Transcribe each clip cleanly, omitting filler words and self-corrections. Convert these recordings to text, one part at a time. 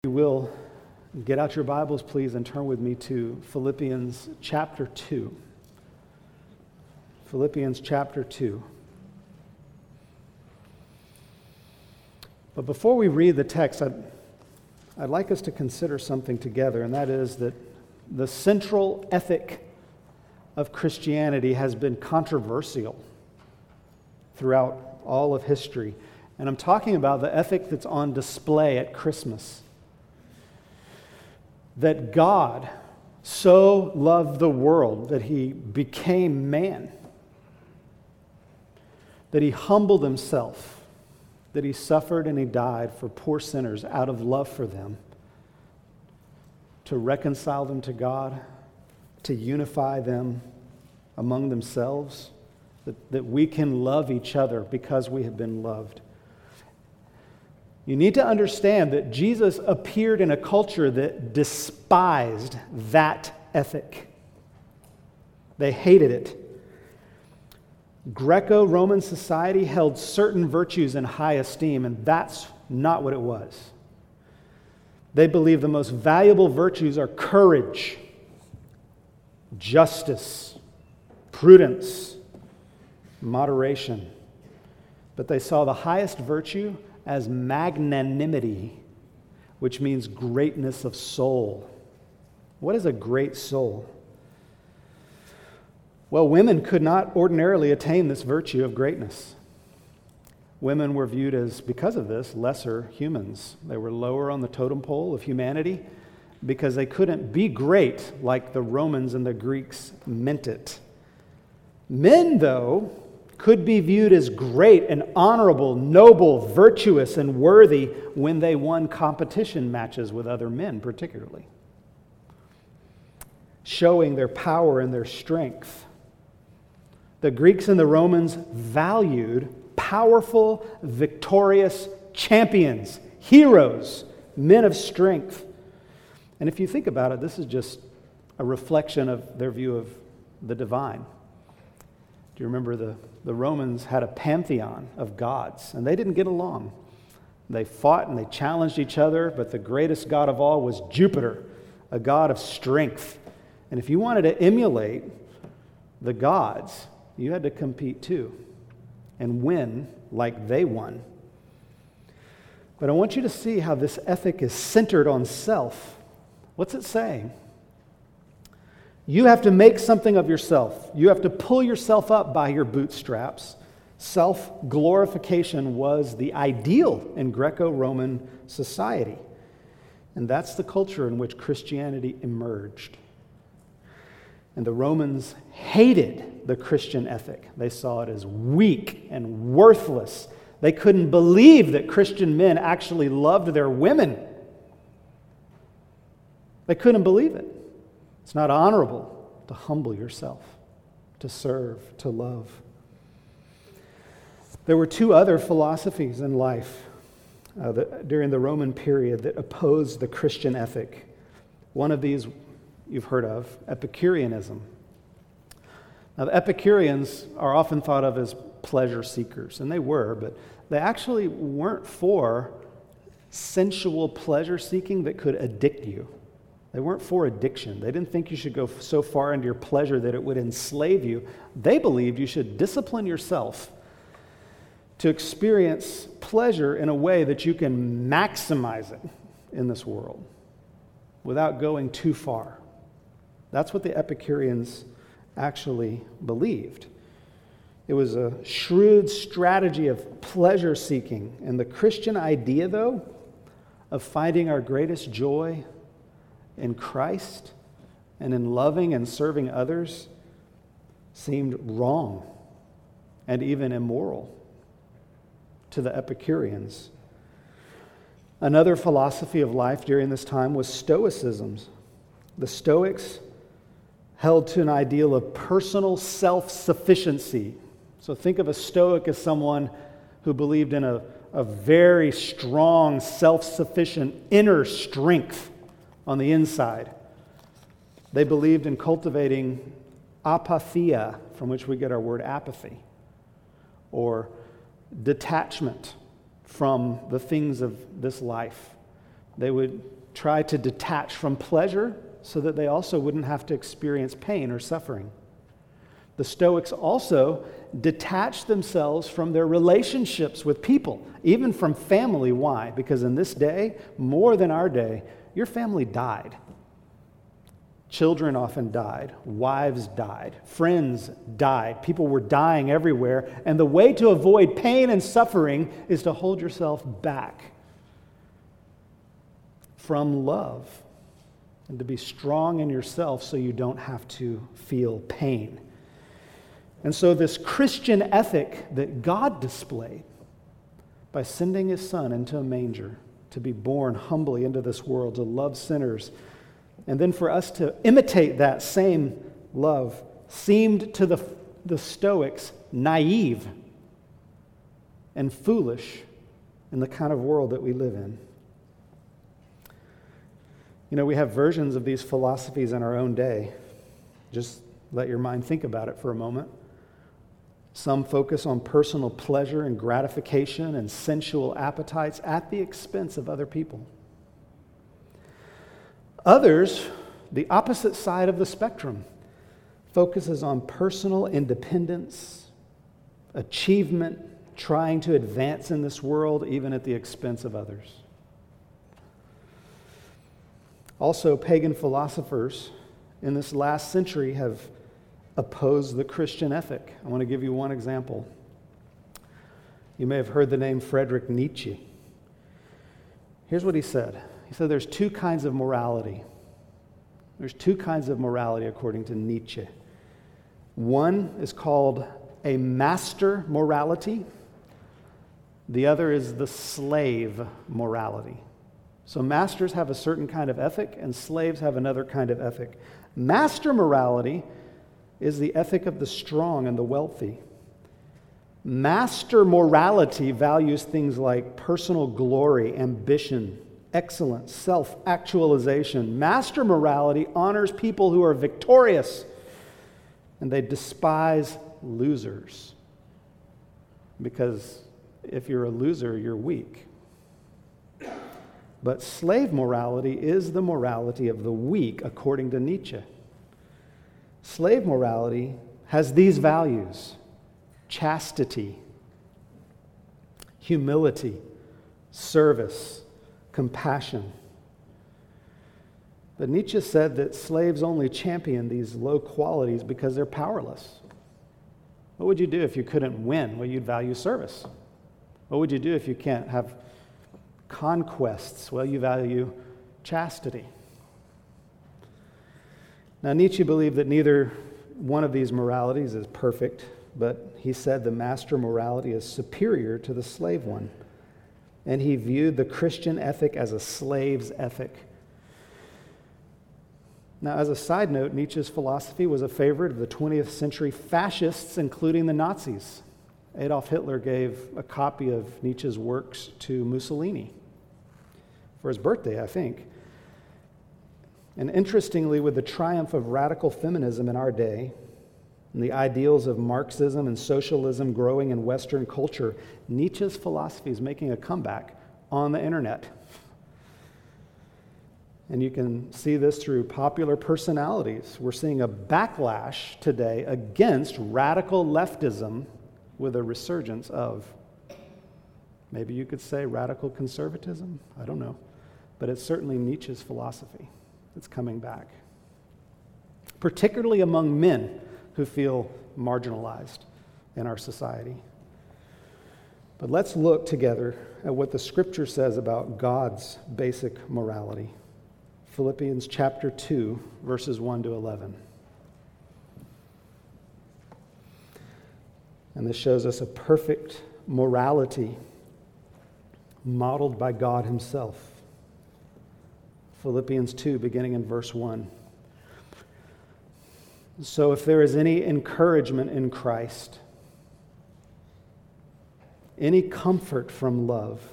You will get out your Bibles, please, and turn with me to Philippians chapter 2. Philippians chapter 2. But before we read the text, I'd like us to consider something together, and that is that the central ethic of Christianity has been controversial throughout all of history. And I'm talking about the ethic that's on display at Christmas. That God so loved the world that he became man, that he humbled himself, that he suffered and he died for poor sinners out of love for them, to reconcile them to God, to unify them among themselves, that we can love each other because we have been loved. You need to understand that Jesus appeared in a culture that despised that ethic. They hated it. Greco-Roman society held certain virtues in high esteem, and that's not what it was. They believed the most valuable virtues are courage, justice, prudence, moderation. But they saw the highest virtue as magnanimity, which means greatness of soul. What is a great soul? Well, women could not ordinarily attain this virtue of greatness. Women were viewed as, because of this, lesser humans. They were lower on the totem pole of humanity because they couldn't be great like the Romans and the Greeks meant it. Men, though, could be viewed as great and honorable, noble, virtuous, and worthy when they won competition matches with other men, particularly, showing their power and their strength. The Greeks and the Romans valued powerful, victorious champions, heroes, men of strength. And if you think about it, this is just a reflection of their view of the divine. Do you remember the Romans had a pantheon of gods, and they didn't get along. They fought and they challenged each other, but the greatest god of all was Jupiter, a god of strength. And if you wanted to emulate the gods, you had to compete too and win like they won. But I want you to see how this ethic is centered on self. What's it saying? You have to make something of yourself. You have to pull yourself up by your bootstraps. Self-glorification was the ideal in Greco-Roman society. And that's the culture in which Christianity emerged. And the Romans hated the Christian ethic. They saw it as weak and worthless. They couldn't believe that Christian men actually loved their women. They couldn't believe it. It's not honorable to humble yourself, to serve, to love. There were two other philosophies in life during the Roman period that opposed the Christian ethic. One of these you've heard of, Epicureanism. Now, the Epicureans are often thought of as pleasure seekers, and they were, but they actually weren't for sensual pleasure seeking that could addict you. They weren't for addiction. They didn't think you should go so far into your pleasure that it would enslave you. They believed you should discipline yourself to experience pleasure in a way that you can maximize it in this world without going too far. That's what the Epicureans actually believed. It was a shrewd strategy of pleasure seeking. And the Christian idea, though, of finding our greatest joy in Christ and in loving and serving others seemed wrong and even immoral to the Epicureans. Another philosophy of life during this time was Stoicism. The Stoics held to an ideal of personal self-sufficiency. So think of a Stoic as someone who believed in a very strong, self-sufficient inner strength on the inside. They believed in cultivating apatheia, from which we get our word apathy, or detachment from the things of this life. They would try to detach from pleasure so that they also wouldn't have to experience pain or suffering. The Stoics also detached themselves from their relationships with people, even from family. Why? Because in this day, more than our day, your family died. Children often died. Wives died. Friends died. People were dying everywhere. And the way to avoid pain and suffering is to hold yourself back from love and to be strong in yourself so you don't have to feel pain. And so this Christian ethic that God displayed by sending his son into a manger to be born humbly into this world, to love sinners, and then for us to imitate that same love seemed to the Stoics naive and foolish in the kind of world that we live in. You know, we have versions of these philosophies in our own day. Just let your mind think about it for a moment. Some focus on personal pleasure and gratification and sensual appetites at the expense of other people. Others, the opposite side of the spectrum, focuses on personal independence, achievement, trying to advance in this world even at the expense of others. Also, pagan philosophers in this last century have opposed the Christian ethic. I want to give you one example. You may have heard the name Friedrich Nietzsche. Here's what he said. He said there's two kinds of morality. There's two kinds of morality according to Nietzsche. One is called a master morality. The other is the slave morality. So masters have a certain kind of ethic and slaves have another kind of ethic. Master morality is the ethic of the strong and the wealthy. Master morality values things like personal glory, ambition, excellence, self-actualization. Master morality honors people who are victorious, and they despise losers. Because if you're a loser, you're weak. But slave morality is the morality of the weak, according to Nietzsche. Slave morality has these values: chastity, humility, service, compassion. But Nietzsche said that slaves only champion these low qualities because they're powerless. What would you do if you couldn't win? Well, you'd value service. What would you do if you can't have conquests? Well, you value chastity. Now, Nietzsche believed that neither one of these moralities is perfect, but he said the master morality is superior to the slave one. And he viewed the Christian ethic as a slave's ethic. Now, as a side note, Nietzsche's philosophy was a favorite of the 20th century fascists, including the Nazis. Adolf Hitler gave a copy of Nietzsche's works to Mussolini for his birthday, I think. And interestingly, with the triumph of radical feminism in our day, and the ideals of Marxism and socialism growing in Western culture, Nietzsche's philosophy is making a comeback on the internet. And you can see this through popular personalities. We're seeing a backlash today against radical leftism with a resurgence of, maybe you could say, radical conservatism. I don't know. But it's certainly Nietzsche's philosophy that's coming back, particularly among men who feel marginalized in our society. But let's look together at what the Scripture says about God's basic morality. Philippians chapter 2, verses 1 to 11. And this shows us a perfect morality modeled by God himself. Philippians 2, beginning in verse 1. So if there is any encouragement in Christ, any comfort from love,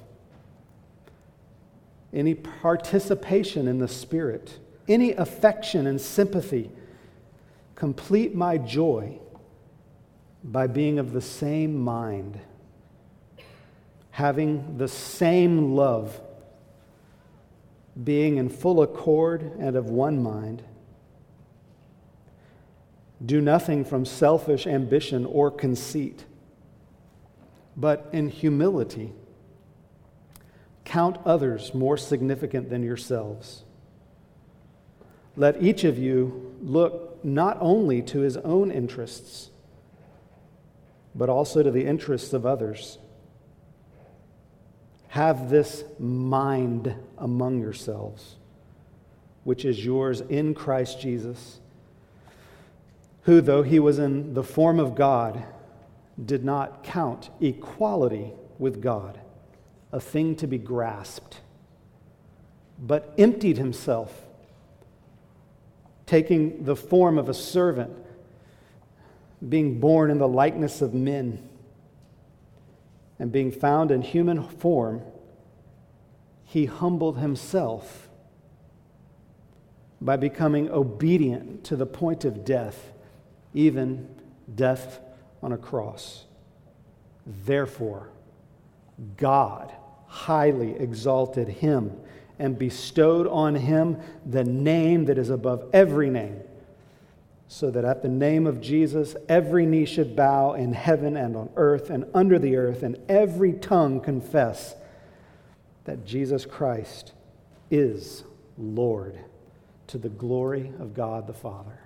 any participation in the Spirit, any affection and sympathy, complete my joy by being of the same mind, having the same love, being in full accord and of one mind. Do nothing from selfish ambition or conceit, but in humility count others more significant than yourselves. Let each of you look not only to his own interests, but also to the interests of others. Have this mind among yourselves, which is yours in Christ Jesus, who, though he was in the form of God, did not count equality with God a thing to be grasped, but emptied himself, taking the form of a servant, being born in the likeness of men, and being found in human form, he humbled himself by becoming obedient to the point of death, even death on a cross. Therefore, God highly exalted him and bestowed on him the name that is above every name, so that at the name of Jesus every knee should bow in heaven and on earth and under the earth, and every tongue confess that Jesus Christ is Lord, to the glory of God the Father.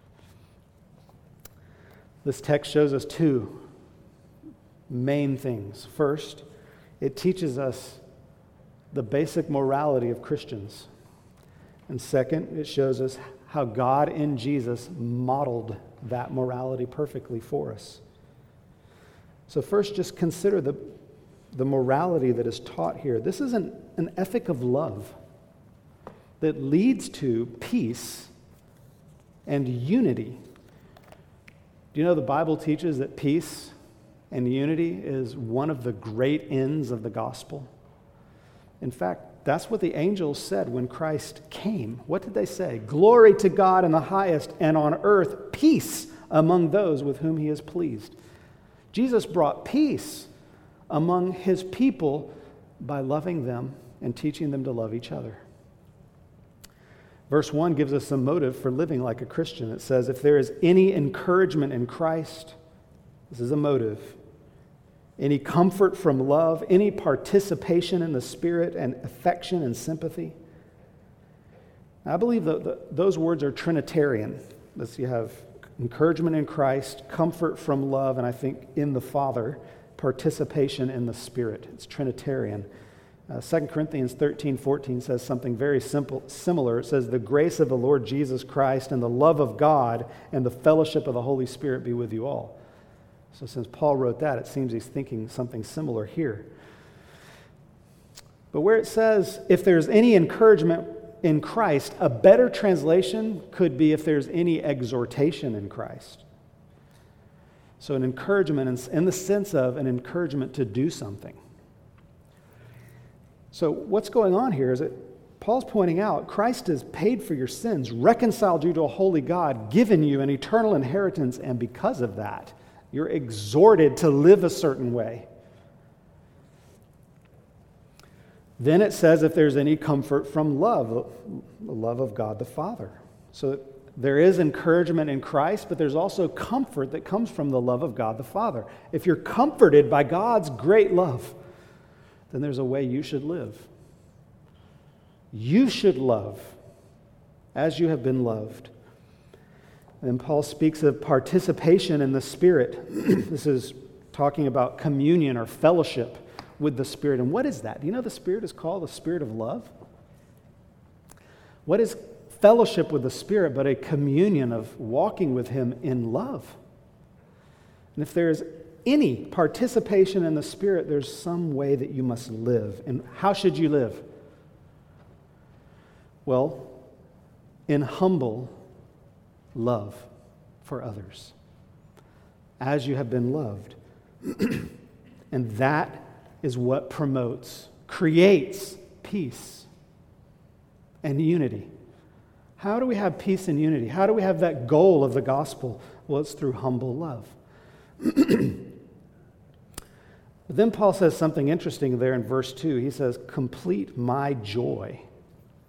This text shows us two main things. First, it teaches us the basic morality of Christians. And second, it shows us how God in Jesus modeled that morality perfectly for us. So first, just consider the morality that is taught here. This is an ethic of love that leads to peace and unity. Do you know the Bible teaches that peace and unity is one of the great ends of the gospel? In fact, that's what the angels said when Christ came. What did they say? Glory to God in the highest, and on earth peace among those with whom he is pleased. Jesus brought peace among his people by loving them and teaching them to love each other. Verse 1 gives us a motive for living like a Christian. It says, if there is any encouragement in Christ, this is a motive, any comfort from love, any participation in the Spirit and affection and sympathy. I believe that those words are Trinitarian. You have encouragement in Christ, comfort from love, and I think in the Father, participation in the Spirit. It's Trinitarian. 2 Corinthians 13:14 says something very similar. It says, the grace of the Lord Jesus Christ and the love of God and the fellowship of the Holy Spirit be with you all. So since Paul wrote that, it seems he's thinking something similar here. But where it says, if there's any encouragement in Christ, a better translation could be if there's any exhortation in Christ. So an encouragement in the sense of an encouragement to do something. So what's going on here is that Paul's pointing out Christ has paid for your sins, reconciled you to a holy God, given you an eternal inheritance, and because of that, you're exhorted to live a certain way. Then it says if there's any comfort from love, the love of God the Father. So there is encouragement in Christ, but there's also comfort that comes from the love of God the Father. If you're comforted by God's great love, then there's a way you should live. You should love as you have been loved. And Paul speaks of participation in the Spirit. This is talking about communion or fellowship with the Spirit. And what is that? Do you know the Spirit is called the Spirit of love? What is fellowship with the Spirit but a communion of walking with Him in love? And if there's any participation in the Spirit, there's some way that you must live. And how should you live? Well, in humble love for others, as you have been loved. And that is what creates peace and unity. How do we have peace and unity? How do we have that goal of the gospel? Well, it's through humble love. But then Paul says something interesting there in verse 2. He says, complete my joy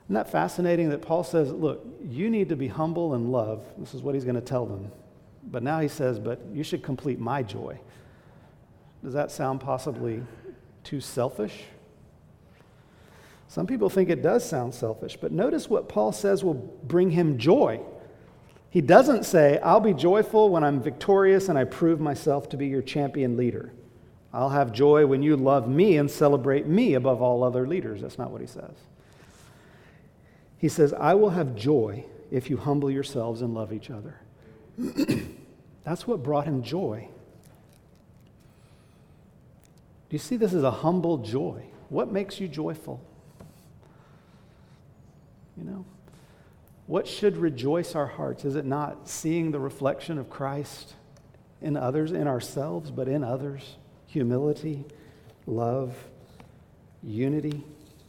Isn't that fascinating that Paul says, look, you need to be humble and love. This is what he's going to tell them. But now he says, but you should complete my joy. Does that sound possibly too selfish? Some people think it does sound selfish, but notice what Paul says will bring him joy. He doesn't say, I'll be joyful when I'm victorious and I prove myself to be your champion leader. I'll have joy when you love me and celebrate me above all other leaders. That's not what he says. He says, I will have joy if you humble yourselves and love each other. That's what brought him joy. Do you see this as a humble joy? What makes you joyful? You know, what should rejoice our hearts? Is it not seeing the reflection of Christ in others, in ourselves, but in others? Humility, love, unity.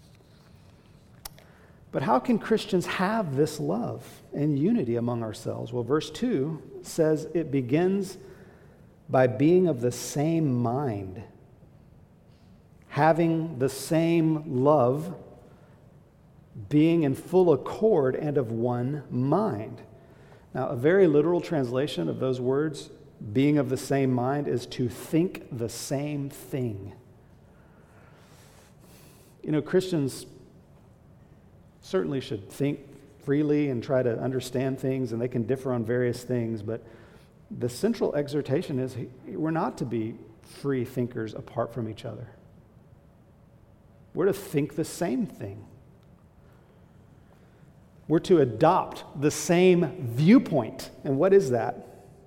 But how can Christians have this love and unity among ourselves? Well, verse 2 says it begins by being of the same mind, having the same love, being in full accord and of one mind. Now, a very literal translation of those words, being of the same mind, is to think the same thing. You know, Christians certainly should think freely and try to understand things, and they can differ on various things, but the central exhortation is we're not to be free thinkers apart from each other. We're to think the same thing. We're to adopt the same viewpoint. And what is that?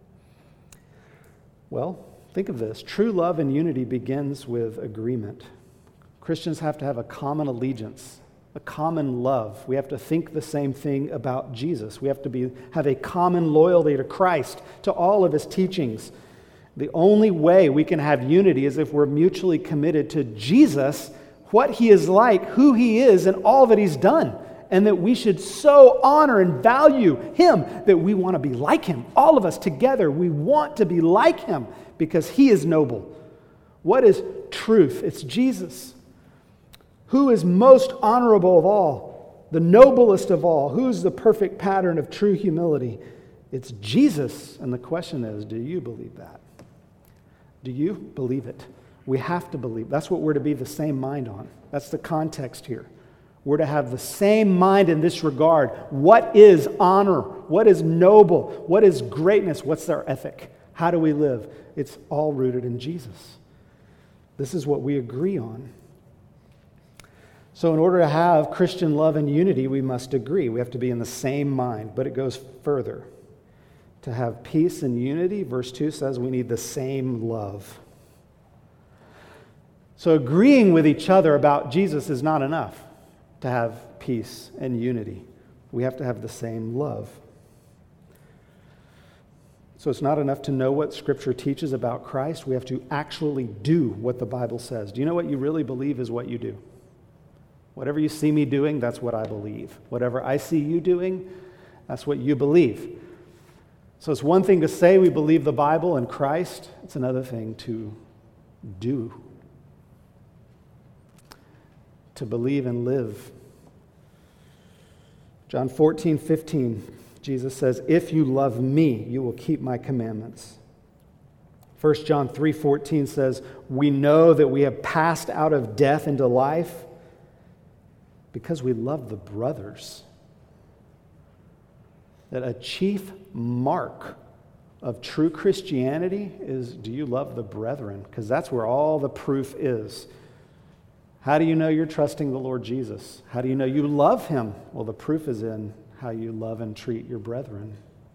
Well, think of this. True love and unity begins with agreement. Christians have to have a common allegiance, a common love. We have to think the same thing about Jesus. We have to have a common loyalty to Christ, to all of his teachings. The only way we can have unity is if we're mutually committed to Jesus, what he is like, who he is, and all that he's done. And that we should so honor and value him that we want to be like him. All of us together, we want to be like him because he is noble. What is truth? It's Jesus. Who is most honorable of all? The noblest of all? Who's the perfect pattern of true humility? It's Jesus. And the question is, do you believe that? Do you believe it? We have to believe. That's what we're to be the same mind on. That's the context here. We're to have the same mind in this regard. What is honor? What is noble? What is greatness? What's our ethic? How do we live? It's all rooted in Jesus. This is what we agree on. So in order to have Christian love and unity, we must agree. We have to be in the same mind. But it goes further. To have peace and unity, verse 2 says we need the same love. So agreeing with each other about Jesus is not enough to have peace and unity. We have to have the same love. So it's not enough to know what Scripture teaches about Christ. We have to actually do what the Bible says. Do you know what you really believe is what you do? Whatever you see me doing, that's what I believe. Whatever I see you doing, that's what you believe. So it's one thing to say we believe the Bible and Christ. It's another thing to do. To believe and live. John 14:15, Jesus says, if you love me, you will keep my commandments. 1 John 3:14 says, we know that we have passed out of death into life because we love the brothers. That a chief mark of true Christianity is, do you love the brethren? Because that's where all the proof is. How do you know you're trusting the Lord Jesus? How do you know you love him? Well, the proof is in how you love and treat your brethren.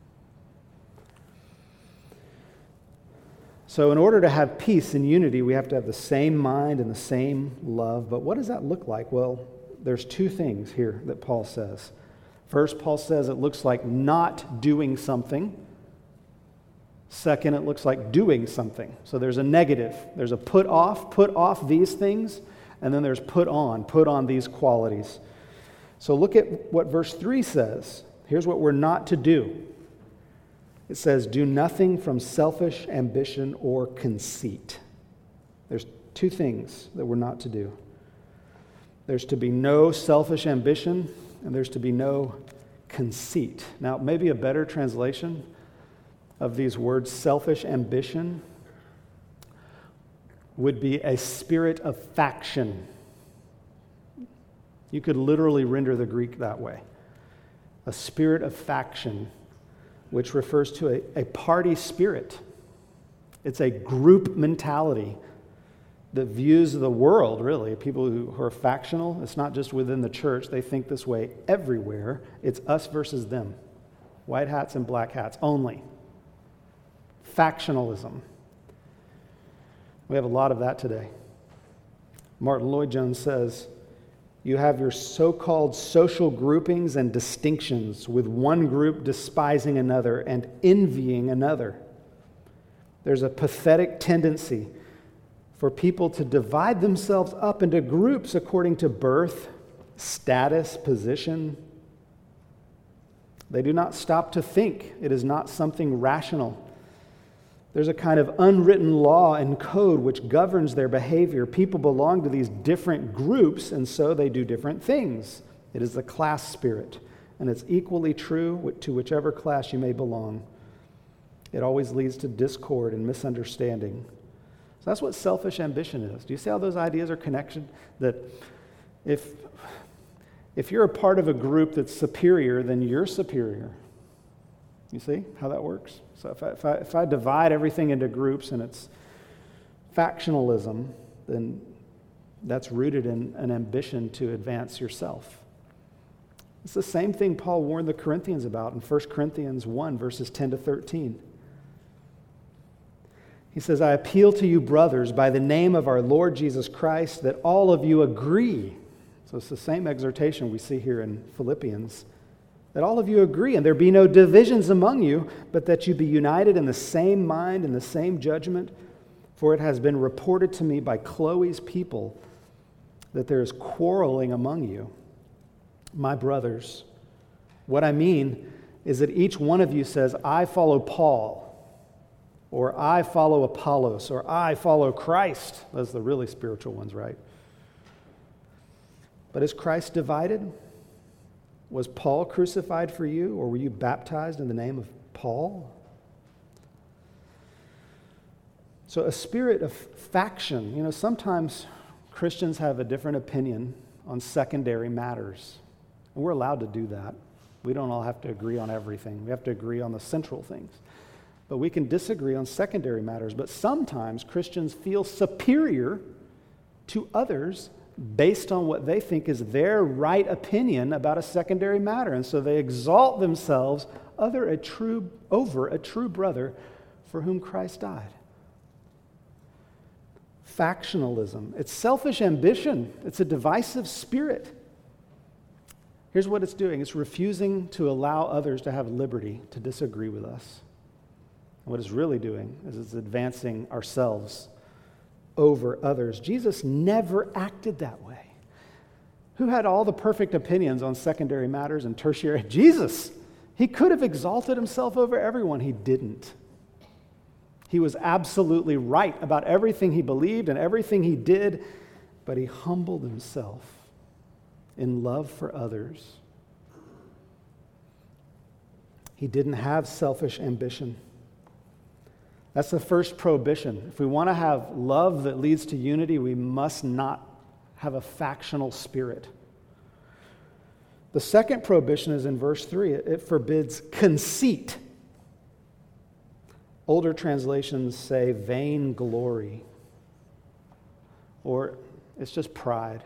So in order to have peace and unity, we have to have the same mind and the same love. But what does that look like? Well, there's two things here that Paul says. First, Paul says it looks like not doing something. Second, it looks like doing something. So there's a negative. There's a put off these things. And then there's put on these qualities. So look at what verse 3 says. Here's what we're not to do. It says, do nothing from selfish ambition or conceit. There's two things that we're not to do. There's to be no selfish ambition, and there's to be no conceit. Now, maybe a better translation of these words, selfish ambition, would be a spirit of faction. You could literally render the Greek that way. A spirit of faction, which refers to a party spirit. It's a group mentality that views the world, really, people who are factional. It's not just within the church. They think this way everywhere. It's us versus them. White hats and black hats only. Factionalism. We have a lot of that today. Martin Lloyd-Jones says, you have your so-called social groupings and distinctions, with one group despising another and envying another. There's a pathetic tendency for people to divide themselves up into groups according to birth, status, position. They do not stop to think. It is not something rational. There's a kind of unwritten law and code which governs their behavior. People belong to these different groups, and so they do different things. It is the class spirit, and it's equally true to whichever class you may belong. It always leads to discord and misunderstanding. So that's what selfish ambition is. Do you see how those ideas are connected? That if you're a part of a group that's superior, then you're superior. You see how that works? So if I divide everything into groups and it's factionalism, then that's rooted in an ambition to advance yourself. It's the same thing Paul warned the Corinthians about in 1 Corinthians 1, verses 10 to 13. He says, I appeal to you, brothers, by the name of our Lord Jesus Christ, that all of you agree. So it's the same exhortation we see here in Philippians, that all of you agree, and there be no divisions among you, but that you be united in the same mind and the same judgment. For it has been reported to me by Chloe's people that there is quarreling among you. My brothers, what I mean is that each one of you says, I follow Paul, or I follow Apollos, or I follow Christ. Those are the really spiritual ones, right? But is Christ divided? Was Paul crucified for you, or were you baptized in the name of Paul? So a spirit of faction. Sometimes Christians have a different opinion on secondary matters. And we're allowed to do that. We don't all have to agree on everything. We have to agree on the central things. But we can disagree on secondary matters. But sometimes Christians feel superior to others based on what they think is their right opinion about a secondary matter. And so they exalt themselves over a true brother for whom Christ died. Factionalism. It's selfish ambition. It's a divisive spirit. Here's what it's doing. It's refusing to allow others to have liberty to disagree with us. And what it's really doing is it's advancing ourselves over others. Jesus never acted that way. Who had all the perfect opinions on secondary matters and tertiary? Jesus. He could have exalted himself over everyone. He didn't. He was absolutely right about everything he believed and everything he did, but he humbled himself in love for others. He didn't have selfish ambition. That's the first prohibition. If we want to have love that leads to unity, we must not have a factional spirit. The second prohibition is in verse 3. It forbids conceit. Older translations say vainglory, or it's just pride.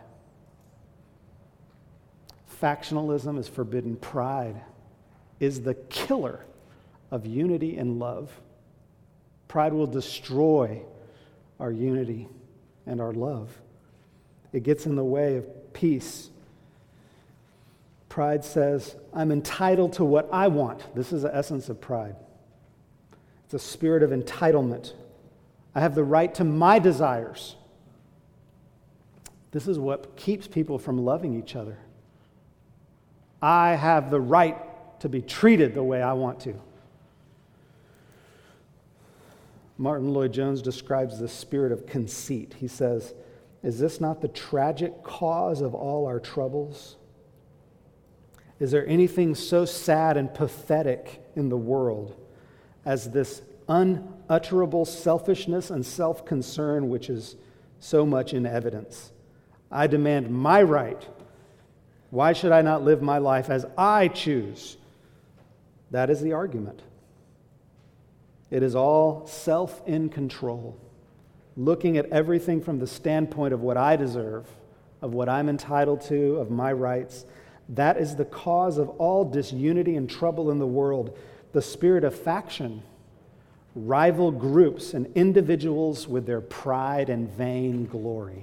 Factionalism is forbidden. Pride is the killer of unity and love. Pride will destroy our unity and our love. It gets in the way of peace. Pride says, I'm entitled to what I want. This is the essence of pride. It's a spirit of entitlement. I have the right to my desires. This is what keeps people from loving each other. I have the right to be treated the way I want to. Martin Lloyd-Jones describes the spirit of conceit. He says, is this not the tragic cause of all our troubles? Is there anything so sad and pathetic in the world as this unutterable selfishness and self-concern which is so much in evidence? I demand my right. Why should I not live my life as I choose? That is the argument. It is all self in control, looking at everything from the standpoint of what I deserve, of what I'm entitled to, of my rights. That is the cause of all disunity and trouble in the world, the spirit of faction, rival groups, and individuals with their pride and vain glory.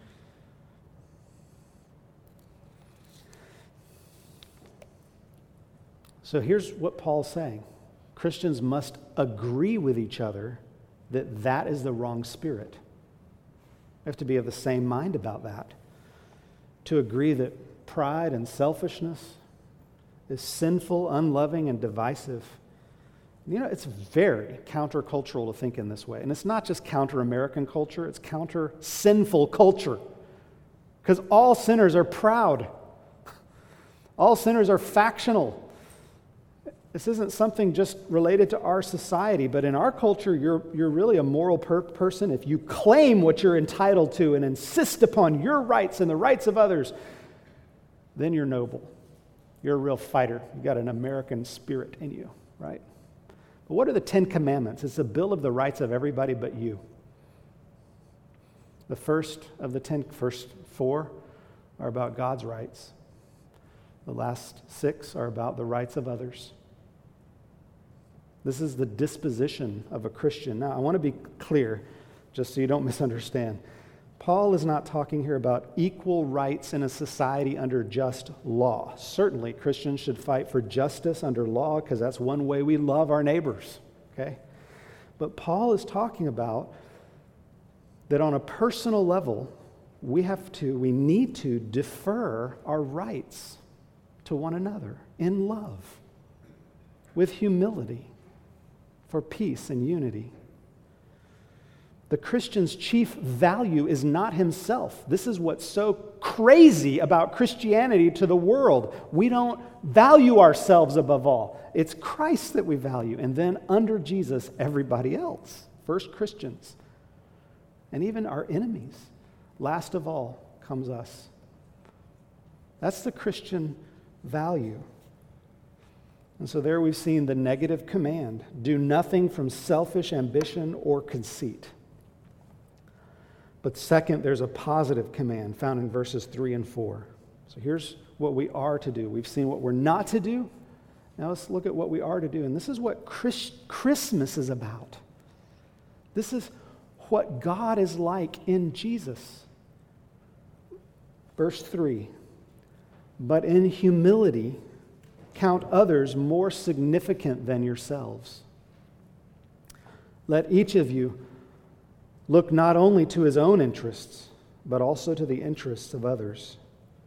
So here's what Paul's saying. Christians must agree with each other that that is the wrong spirit. We have to be of the same mind about that. To agree that pride and selfishness is sinful, unloving, and divisive. You know, it's very countercultural to think in this way. And it's not just counter-American culture, it's counter-sinful culture. Because all sinners are proud. All sinners are factional. This isn't something just related to our society, but in our culture, you're really a moral person if you claim what you're entitled to and insist upon your rights and the rights of others. Then you're noble. You're a real fighter. You've got an American spirit in you, right? But what are the 10 Commandments? It's a bill of the rights of everybody but you. The first of the 10, first 4 are about God's rights. The last 6 are about the rights of others. This is the disposition of a Christian. Now, I want to be clear, just so you don't misunderstand. Paul is not talking here about equal rights in a society under just law. Certainly, Christians should fight for justice under law because that's one way we love our neighbors, okay? But Paul is talking about that on a personal level, we need to defer our rights to one another in love, with humility, for peace and unity. The Christian's chief value is not himself. This is what's so crazy about Christianity to the world. We don't value ourselves above all. It's Christ that we value. And then under Jesus, everybody else. First Christians. And even our enemies. Last of all comes us. That's the Christian value. And so there we've seen the negative command. Do nothing from selfish ambition or conceit. But second, there's a positive command found in verses 3 and 4. So here's what we are to do. We've seen what we're not to do. Now let's look at what we are to do. And this is what Christmas is about. This is what God is like in Jesus. Verse 3. But in humility, count others more significant than yourselves. Let each of you look not only to his own interests, but also to the interests of others.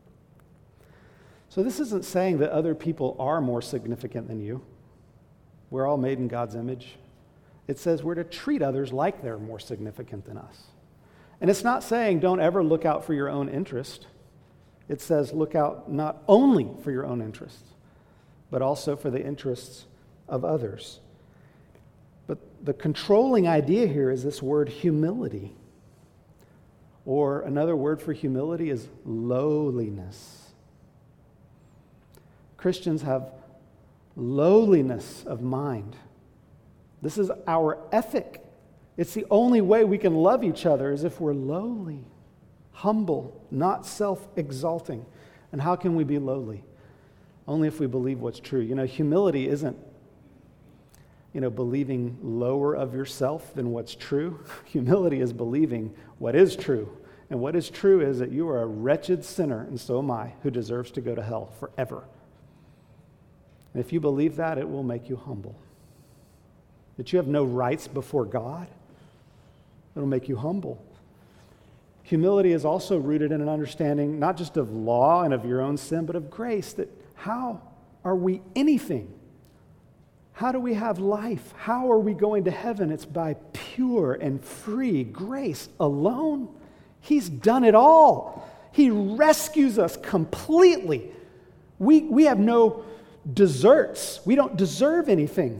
So this isn't saying that other people are more significant than you. We're all made in God's image. It says we're to treat others like they're more significant than us. And it's not saying don't ever look out for your own interest. It says look out not only for your own interests, but also for the interests of others. But the controlling idea here is this word humility. Or another word for humility is lowliness. Christians have lowliness of mind. This is our ethic. It's the only way we can love each other is if we're lowly, humble, not self-exalting. And how can we be lowly? Only if we believe what's true. You know, humility isn't, believing lower of yourself than what's true. Humility is believing what is true. And what is true is that you are a wretched sinner, and so am I, who deserves to go to hell forever. And if you believe that, it will make you humble. That you have no rights before God, it'll make you humble. Humility is also rooted in an understanding not just of law and of your own sin, but of grace, that how are we anything? How do we have life? How are we going to heaven? It's by pure and free grace alone. He's done it all. He rescues us completely We have no deserts. We don't deserve anything.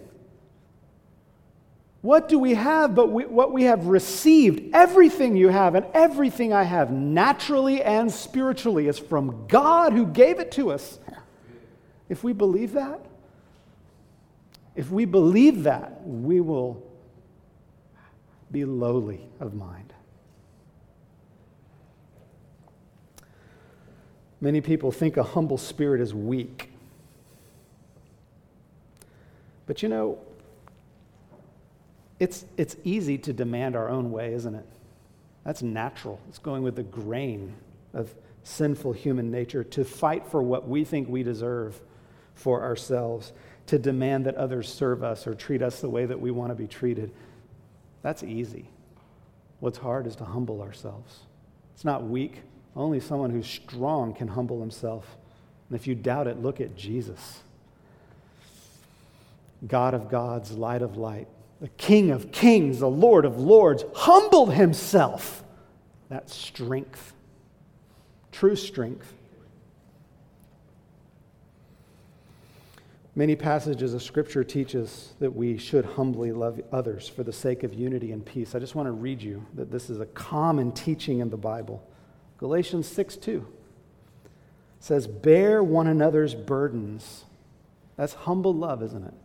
What do we have but what we have received? Everything you have and everything I have, naturally and spiritually, is from God who gave it to us. If we believe that, we will be lowly of mind. Many people think a humble spirit is weak. But you know, it's easy to demand our own way, isn't it? That's natural. It's going with the grain of sinful human nature to fight for what we think we deserve for ourselves, to demand that others serve us or treat us the way that we want to be treated. That's easy. What's hard is to humble ourselves. It's not weak. Only someone who's strong can humble himself. And if you doubt it, look at Jesus. God of gods, light of light, the King of kings, the Lord of lords, humbled himself. That's strength. True strength. Many passages of Scripture teach us that we should humbly love others for the sake of unity and peace. I just want to read you that this is a common teaching in the Bible. Galatians 6:2 says, bear one another's burdens. That's humble love, isn't it?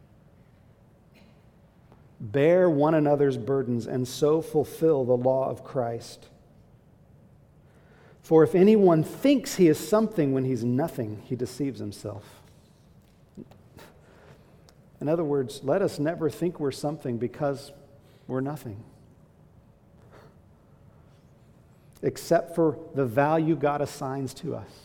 Bear one another's burdens and so fulfill the law of Christ. For if anyone thinks he is something when he's nothing, he deceives himself. In other words, let us never think we're something because we're nothing. Except for the value God assigns to us.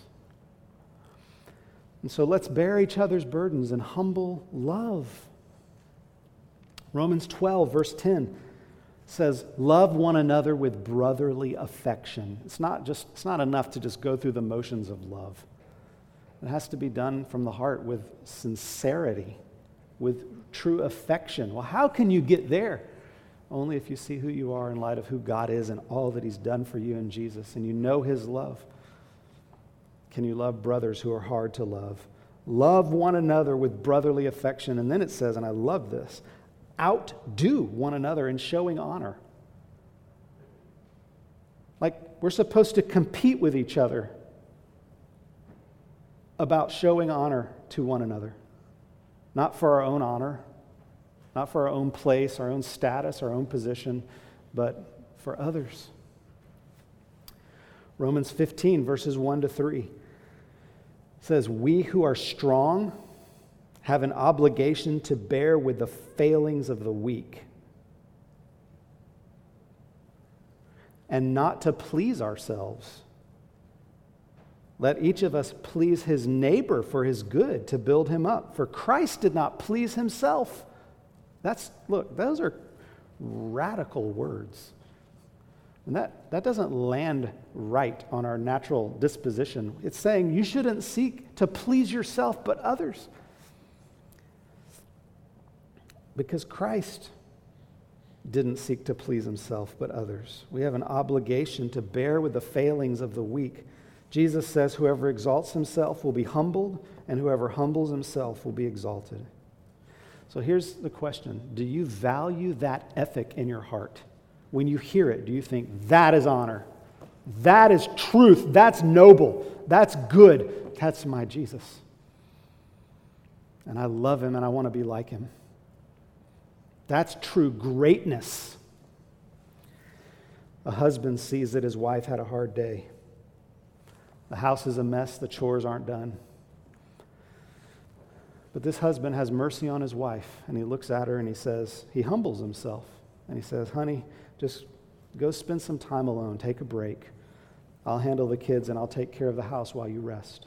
And so let's bear each other's burdens in humble love. Romans 12, verse 10 says, love one another with brotherly affection. It's not enough to just go through the motions of love. It has to be done from the heart with sincerity, with true affection. Well, how can you get there? Only if you see who you are in light of who God is and all that he's done for you in Jesus, and you know his love. Can you love brothers who are hard to love? Love one another with brotherly affection. And then it says, and I love this, outdo one another in showing honor. Like we're supposed to compete with each other about showing honor to one another. Not for our own honor, not for our own place, our own status, our own position, but for others. Romans 15, verses 1-3 says, we who are strong have an obligation to bear with the failings of the weak and not to please ourselves. Let each of us please his neighbor for his good, to build him up. For Christ did not please himself. Those are radical words. And that doesn't land right on our natural disposition. It's saying you shouldn't seek to please yourself, but others. Because Christ didn't seek to please himself, but others. We have an obligation to bear with the failings of the weak. Jesus says, whoever exalts himself will be humbled, and whoever humbles himself will be exalted. So here's the question. Do you value that ethic in your heart? When you hear it, do you think, that is honor? That is truth. That's noble. That's good. That's my Jesus. And I love him and I want to be like him. That's true greatness. A husband sees that his wife had a hard day. The house is a mess. The chores aren't done. But this husband has mercy on his wife, and he looks at her and he humbles himself. And he says, honey, just go spend some time alone. Take a break. I'll handle the kids and I'll take care of the house while you rest.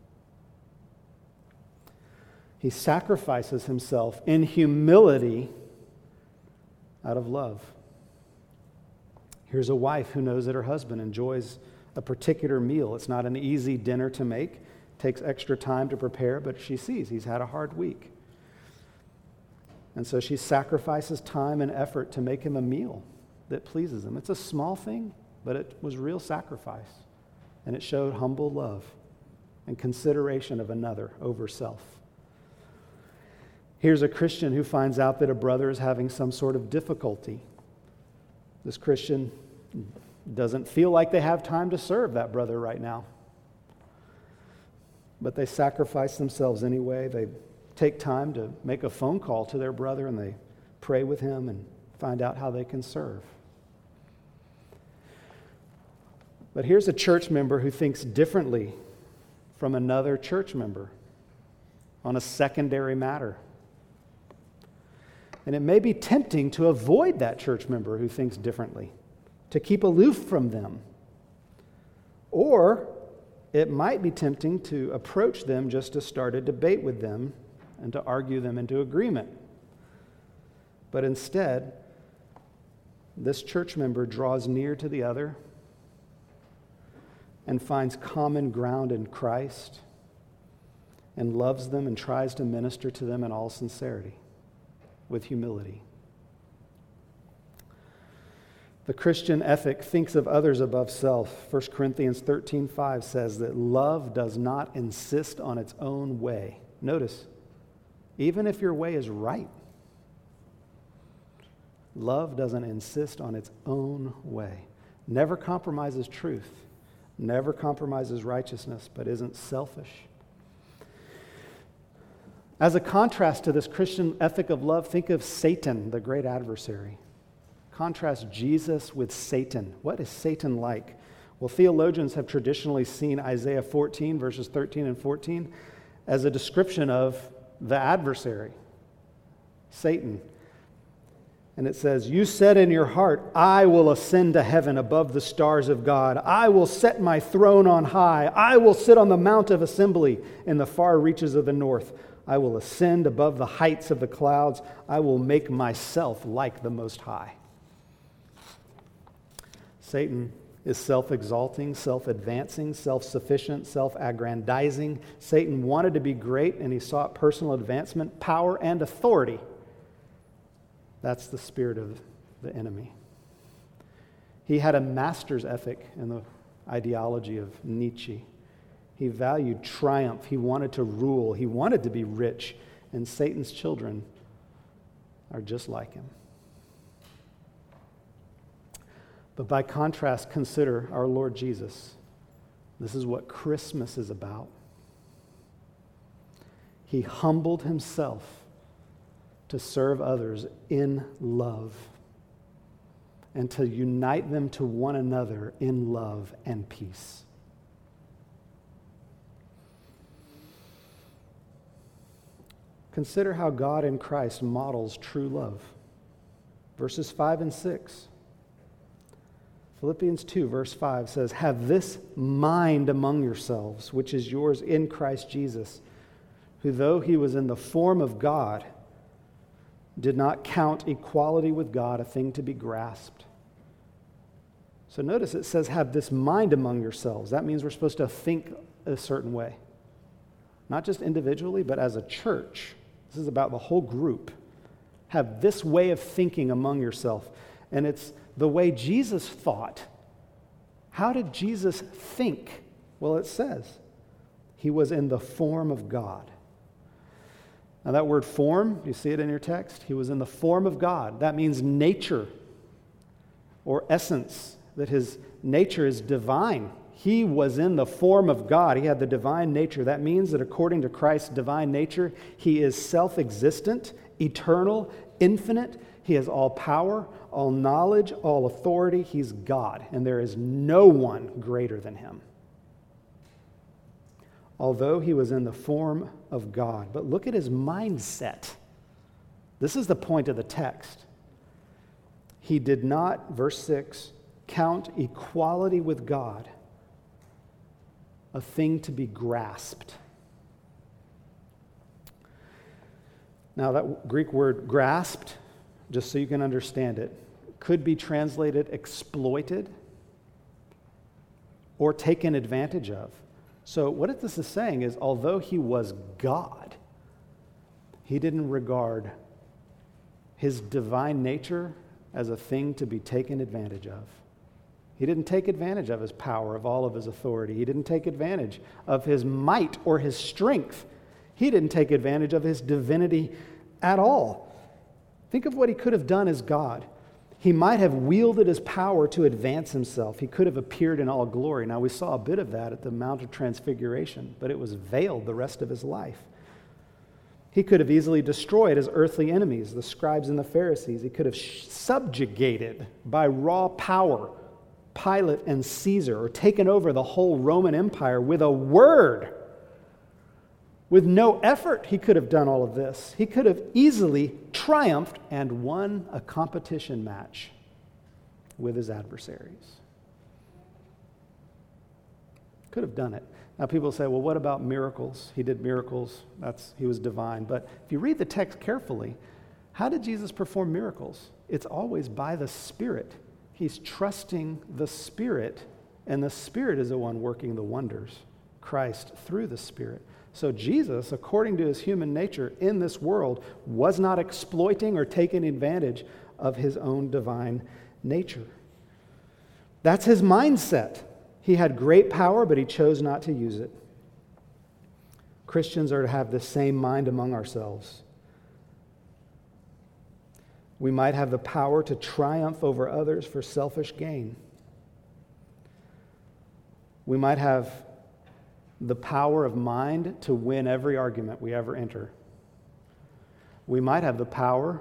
He sacrifices himself in humility out of love. Here's a wife who knows that her husband enjoys a particular meal. It's not an easy dinner to make. It takes extra time to prepare, but she sees he's had a hard week. And so she sacrifices time and effort to make him a meal that pleases him. It's a small thing, but it was real sacrifice. And it showed humble love. and consideration of another over self. Here's a Christian who finds out that a brother is having some sort of difficulty. This Christian doesn't feel like they have time to serve that brother right now. But they sacrifice themselves anyway. They take time to make a phone call to their brother, and they pray with him and find out how they can serve. But here's a church member who thinks differently from another church member on a secondary matter. And it may be tempting to avoid that church member who thinks differently, to keep aloof from them. Or it might be tempting to approach them just to start a debate with them and to argue them into agreement. But instead, this church member draws near to the other and finds common ground in Christ and loves them and tries to minister to them in all sincerity, with humility. The Christian ethic thinks of others above self. 1 Corinthians 13:5 says that love does not insist on its own way. Notice, even if your way is right, love doesn't insist on its own way. Never compromises truth, never compromises righteousness, but isn't selfish. As a contrast to this Christian ethic of love, think of Satan, the great adversary. Contrast Jesus with Satan. What is Satan like? Well, theologians have traditionally seen Isaiah 14, verses 13 and 14, as a description of the adversary, Satan. And it says, "You said in your heart, I will ascend to heaven above the stars of God. I will set my throne on high. I will sit on the mount of assembly in the far reaches of the north. I will ascend above the heights of the clouds. I will make myself like the Most High." Satan is self-exalting, self-advancing, self-sufficient, self-aggrandizing. Satan wanted to be great, and he sought personal advancement, power, and authority. That's the spirit of the enemy. He had a master's ethic in the ideology of Nietzsche. He valued triumph. He wanted to rule. He wanted to be rich. And Satan's children are just like him. But by contrast, consider our Lord Jesus. This is what Christmas is about. He humbled himself to serve others in love and to unite them to one another in love and peace. Consider how God in Christ models true love. Verses 5 and 6. Philippians 2, verse 5 says, "Have this mind among yourselves, which is yours in Christ Jesus, who though he was in the form of God, did not count equality with God a thing to be grasped." So notice it says, "Have this mind among yourselves." That means we're supposed to think a certain way. Not just individually, but as a church. This is about the whole group. Have this way of thinking among yourself. And it's the way Jesus thought. How did Jesus think? Well, it says he was in the form of God. Now that word form, you see it in your text? He was in the form of God. That means nature or essence, that his nature is divine. He was in the form of God. He had the divine nature. That means that according to Christ's divine nature, he is self-existent, eternal, infinite. He has all power, all knowledge, all authority. He's God, and there is no one greater than him. Although he was in the form of God. But look at his mindset. This is the point of the text. He did not, verse 6, count equality with God a thing to be grasped. Now that Greek word grasped, just so you can understand it, could be translated exploited or taken advantage of. So what this is saying is, although he was God, he didn't regard his divine nature as a thing to be taken advantage of. He didn't take advantage of his power, of all of his authority. He didn't take advantage of his might or his strength. He didn't take advantage of his divinity at all. Think of what he could have done as God. He might have wielded his power to advance himself. He could have appeared in all glory. Now, we saw a bit of that at the Mount of Transfiguration, but it was veiled the rest of his life. He could have easily destroyed his earthly enemies, the scribes and the Pharisees. He could have subjugated by raw power Pilate and Caesar, or taken over the whole Roman Empire with a word. With no effort, he could have done all of this. He could have easily triumphed and won a competition match with his adversaries. Could have done it. Now people say, well, what about miracles? He did miracles. He was divine. But if you read the text carefully, how did Jesus perform miracles? It's always by the Spirit. He's trusting the Spirit, and the Spirit is the one working the wonders, Christ through the Spirit. So Jesus, according to his human nature in this world, was not exploiting or taking advantage of his own divine nature. That's his mindset. He had great power, but he chose not to use it. Christians are to have the same mind among ourselves. We might have the power to triumph over others for selfish gain. We might have the power of mind to win every argument we ever enter. We might have the power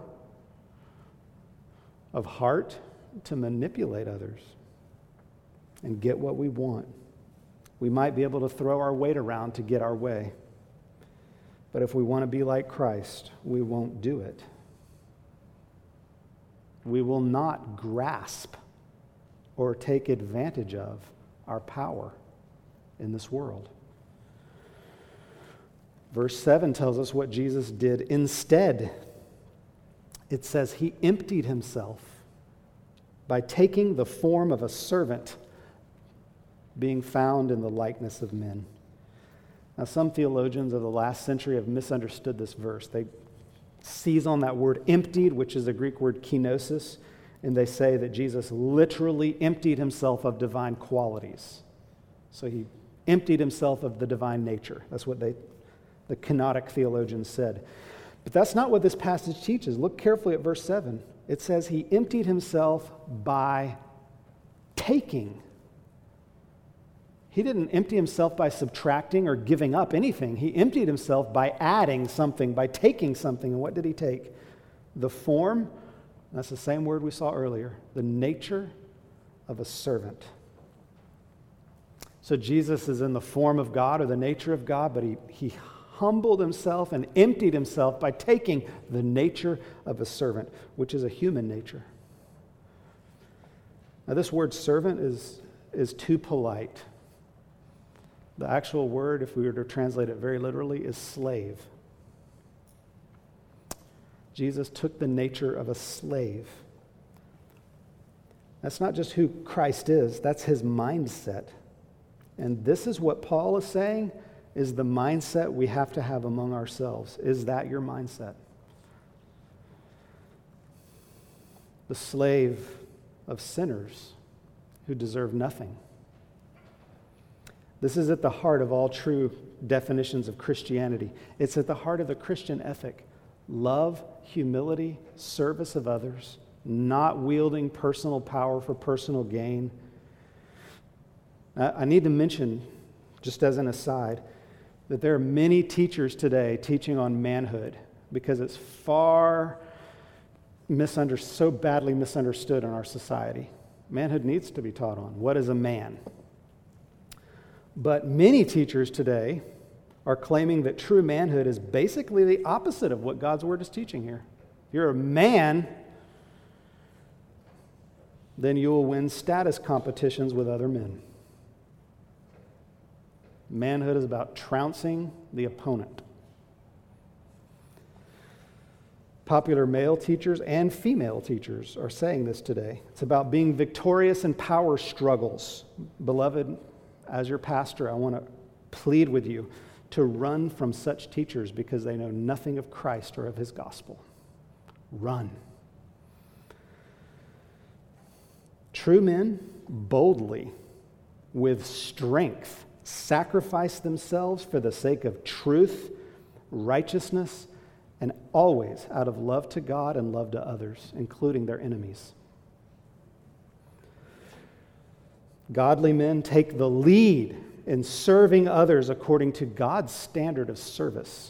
of heart to manipulate others and get what we want. We might be able to throw our weight around to get our way. But if we want to be like Christ, we won't do it. We will not grasp or take advantage of our power in this world. Verse 7 tells us what Jesus did instead. It says he emptied himself by taking the form of a servant, being found in the likeness of men. Now, some theologians of the last century have misunderstood this verse. They seize on that word emptied, which is the Greek word kenosis, and they say that Jesus literally emptied himself of divine qualities. So he emptied himself of the divine nature. That's what the kenotic theologians said. But that's not what this passage teaches. Look carefully at verse 7. It says he emptied himself by taking. He didn't empty himself by subtracting or giving up anything. He emptied himself by adding something, by taking something. And what did he take? The form, that's the same word we saw earlier, the nature of a servant. So Jesus is in the form of God or the nature of God, but he humbled himself and emptied himself by taking the nature of a servant, which is a human nature. Now this word servant is too polite. The actual word, if we were to translate it very literally, is slave. Jesus took the nature of a slave. That's not just who Christ is, that's his mindset. And this is what Paul is saying is the mindset we have to have among ourselves. Is that your mindset? The slave of sinners who deserve nothing. This is at the heart of all true definitions of Christianity. It's at the heart of the Christian ethic. Love, humility, service of others, not wielding personal power for personal gain. I need to mention, just as an aside, that there are many teachers today teaching on manhood because it's so badly misunderstood in our society. Manhood needs to be taught on. What is a man? But many teachers today are claiming that true manhood is basically the opposite of what God's word is teaching here. If you're a man, then you will win status competitions with other men. Manhood is about trouncing the opponent. Popular male teachers and female teachers are saying this today. It's about being victorious in power struggles. Beloved, as your pastor, I want to plead with you to run from such teachers because they know nothing of Christ or of his gospel. Run. True men boldly, with strength, sacrifice themselves for the sake of truth, righteousness, and always out of love to God and love to others, including their enemies. Godly men take the lead in serving others according to God's standard of service.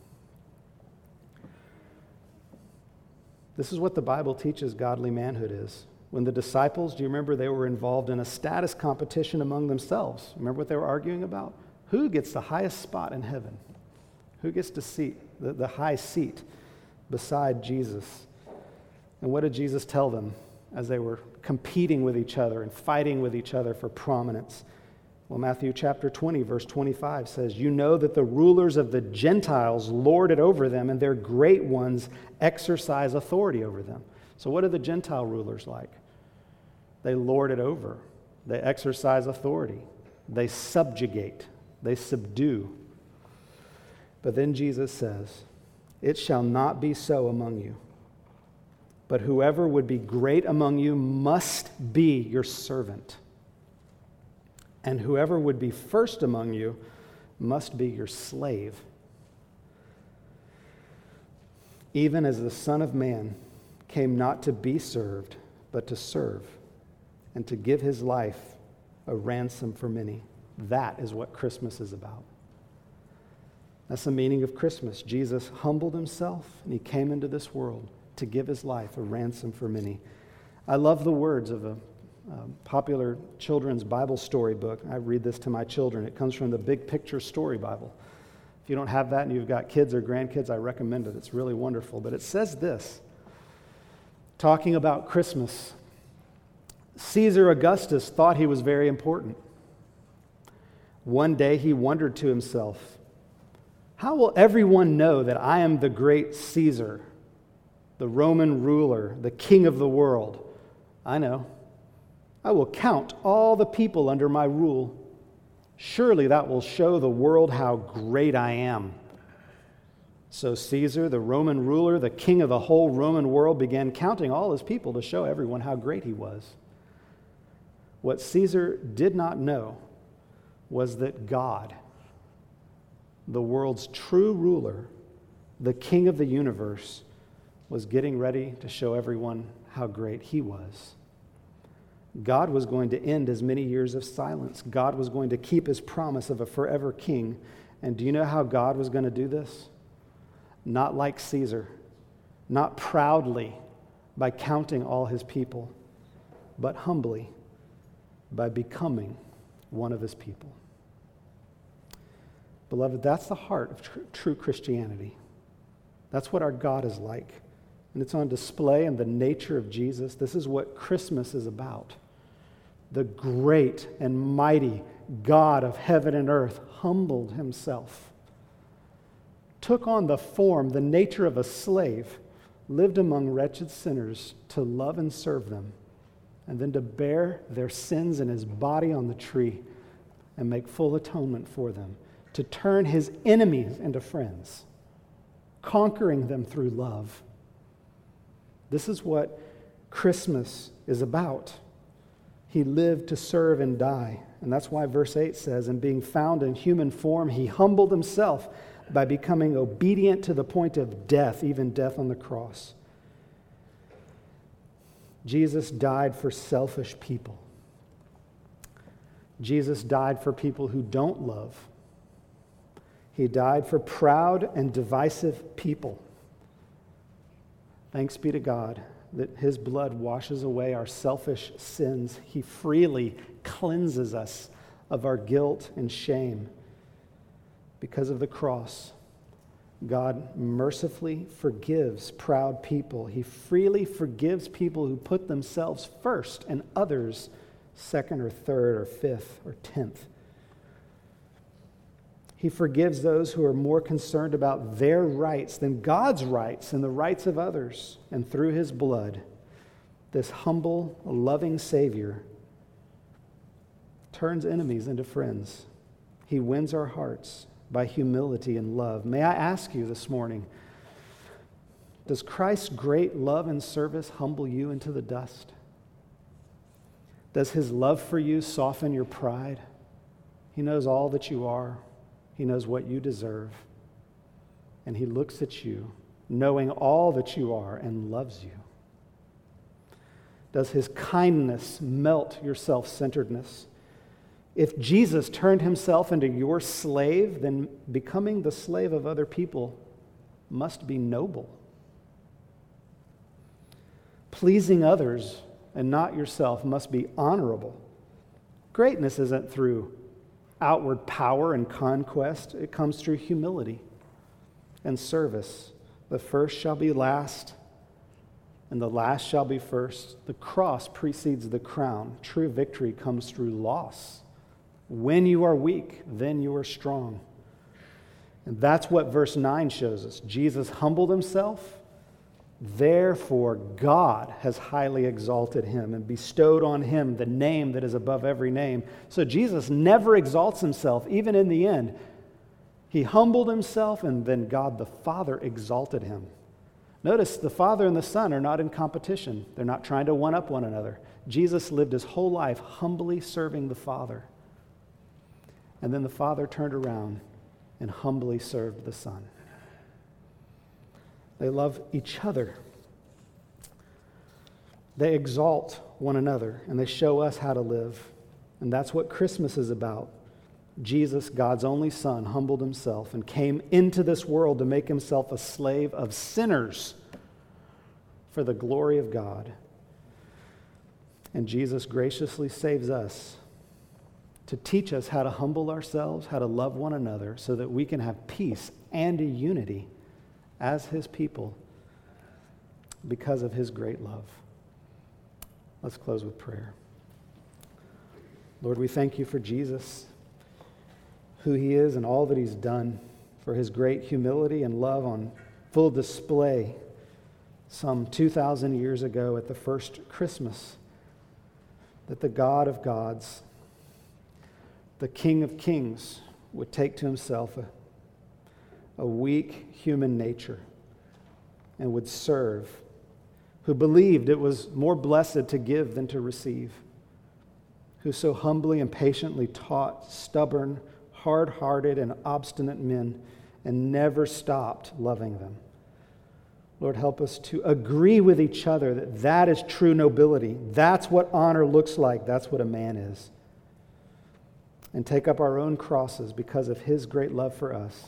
This is what the Bible teaches godly manhood is. When the disciples, do you remember, they were involved in a status competition among themselves? Remember what they were arguing about? Who gets the highest spot in heaven? Who gets to seat the high seat beside Jesus? And what did Jesus tell them as they were competing with each other and fighting with each other for prominence? Well, Matthew chapter 20, verse 25 says, "You know that the rulers of the Gentiles lord it over them, and their great ones exercise authority over them." So what are the Gentile rulers like? They lord it over. They exercise authority. They subjugate. They subdue. But then Jesus says, "It shall not be so among you. But whoever would be great among you must be your servant. And whoever would be first among you must be your slave. Even as the Son of Man came not to be served, but to serve, and to give his life a ransom for many." That is what Christmas is about. That's the meaning of Christmas. Jesus humbled himself, and he came into this world to give his life a ransom for many. I love the words of a popular children's Bible story book. I read this to my children. It comes from the Big Picture Story Bible. If you don't have that and you've got kids or grandkids, I recommend it. It's really wonderful. But it says this, talking about Christmas: Caesar Augustus thought he was very important. One day he wondered to himself, "How will everyone know that I am the great Caesar, the Roman ruler, the king of the world? I know. I will count all the people under my rule. Surely that will show the world how great I am." So Caesar, the Roman ruler, the king of the whole Roman world, began counting all his people to show everyone how great he was. What Caesar did not know was that God, the world's true ruler, the king of the universe, was getting ready to show everyone how great he was. God was going to end his many years of silence. God was going to keep his promise of a forever king. And do you know how God was going to do this? Not like Caesar, not proudly by counting all his people, but humbly by becoming one of his people. Beloved, that's the heart of true Christianity. That's what our God is like. And it's on display in the nature of Jesus. This is what Christmas is about. The great and mighty God of heaven and earth humbled himself, took on the form, the nature of a slave, lived among wretched sinners to love and serve them, and then to bear their sins in his body on the tree and make full atonement for them, to turn his enemies into friends, conquering them through love. This is what Christmas is about. He lived to serve and die. And that's why verse 8 says, "And being found in human form, he humbled himself by becoming obedient to the point of death, even death on the cross." Jesus died for selfish people. Jesus died for people who don't love. He died for proud and divisive people. Thanks be to God that his blood washes away our selfish sins. He freely cleanses us of our guilt and shame. Because of the cross, God mercifully forgives proud people. He freely forgives people who put themselves first and others second or third or fifth or 10th. He forgives those who are more concerned about their rights than God's rights and the rights of others. And through his blood, this humble, loving Savior turns enemies into friends. He wins our hearts by humility and love. May I ask you this morning, does Christ's great love and service humble you into the dust? Does his love for you soften your pride? He knows all that you are. He knows what you deserve. And he looks at you, knowing all that you are, and loves you. Does his kindness melt your self-centeredness? If Jesus turned himself into your slave, then becoming the slave of other people must be noble. Pleasing others and not yourself must be honorable. Greatness isn't through outward power and conquest. It comes through humility and service. The first shall be last, and the last shall be first. The cross precedes the crown. True victory comes through loss. When you are weak, then you are strong. And that's what verse 9 shows us. Jesus humbled himself. Therefore, God has highly exalted him and bestowed on him the name that is above every name. So Jesus never exalts himself, even in the end. He humbled himself, and then God the Father exalted him. Notice the Father and the Son are not in competition. They're not trying to one-up one another. Jesus lived his whole life humbly serving the Father. And then the Father turned around and humbly served the Son. They love each other. They exalt one another, and they show us how to live. And that's what Christmas is about. Jesus, God's only Son, humbled himself and came into this world to make himself a slave of sinners for the glory of God. And Jesus graciously saves us to teach us how to humble ourselves, how to love one another, so that we can have peace and a unity as his people because of his great love. Let's close with prayer. Lord, we thank you for Jesus, who he is and all that he's done, for his great humility and love on full display some 2,000 years ago at the first Christmas, that the God of gods, the King of kings, would take to himself a weak human nature and would serve, who believed it was more blessed to give than to receive, who so humbly and patiently taught stubborn, hard-hearted, and obstinate men and never stopped loving them. Lord, help us to agree with each other that that is true nobility. That's what honor looks like. That's what a man is. And take up our own crosses because of his great love for us.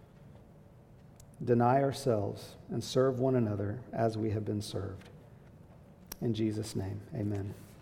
Deny ourselves and serve one another as we have been served. In Jesus' name, amen.